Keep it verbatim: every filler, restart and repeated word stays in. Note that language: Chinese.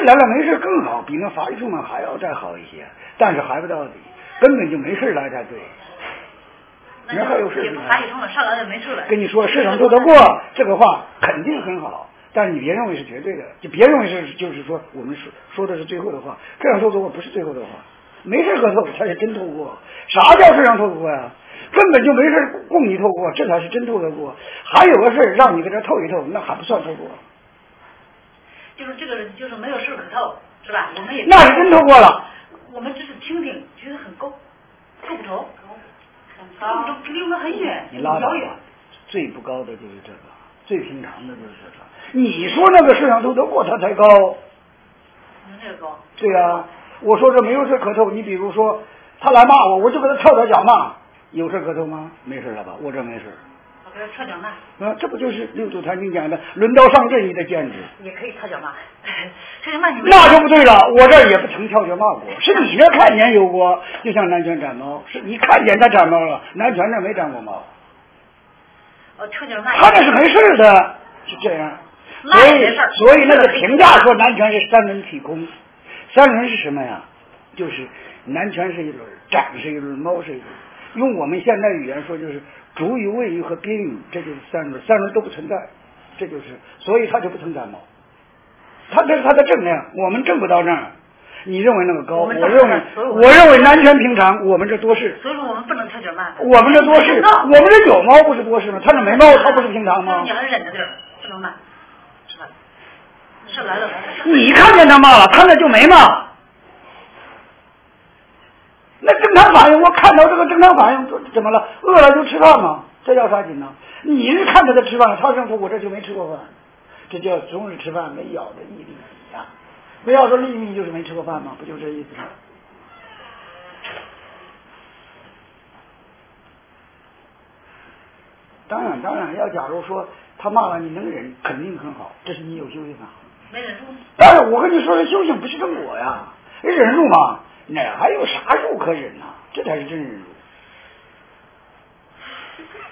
来了没事更好，比那法律出门还要再好一些，但是还不到底，根本就没事来才对。人还有事情。 法律出门上来就没事了。 跟你说事情做得过，这个话肯定很好，但是你别认为是绝对的，就别认为是就是说我们说说的是最后的话，摄像透得过不是最后的话，没事可透才是真透过。啥叫摄像透得过呀？根本就没事供你透过，这才是真透得过。还有个事让你搁这透一透，那还不算透过。 就是这个人就是没有事可透，是吧？我们也那是真透过了。 我们只是听听，觉得很够，够不着，很高，离我们很远， 你拉倒遥远。 最不高的就是这个，最平常的就是这个。你说那个摄像透得过，它才高。 那个高。 对呀、啊，我说这没有事可透。你比如说，他来骂我，我就给他跳脚脚骂，有事可透吗？没事了吧？我这没事。 我给他跳脚骂。 啊，这不就是六祖坛经讲的“轮刀上阵”你的剑指？ 也可以跳脚骂，跳脚骂你那就不对了。我这也不曾跳脚骂过，是你那看见有过，就像南拳斩猫，是你看见他斩猫了，南拳那没斩过猫。 哦，跳脚骂。 他那是没事的，是这样。所以，所以那个评价说南拳是三轮体空，三轮是什么呀？就是南拳是一轮，斩是一轮，猫是一轮。用我们现代语言说，就是主语、谓语和宾语，这就是三轮，三轮都不存在，这就是，所以他就不曾斩猫。他这是他的正量，我们正不到这儿。你认为那个高，我认为我认为南拳平常，我们这多事。 所以说我们不能跳脚骂。 我们这多事，我们这有猫不是多事吗？他这没猫，他不是平常吗？ 你还忍着点，不能骂，是吧？是来了。 你看见他骂了，他那就没骂。那正常反应，我看到这个正常反应怎么了？饿了就吃饭嘛，这叫啥紧张？你是看着他吃饭了，他生出我这就没吃过饭，这叫终日吃饭没咬着一粒米呀。不要说粒米就是没吃过饭吗？不就这意思吗？当然，当然，要假如说他骂了你能忍，肯定很好，这是你有修行啊。 没忍住。 但是我跟你说，这修行不是正果呀，忍辱嘛，哪还有啥辱可忍呢、啊？这才是真忍辱。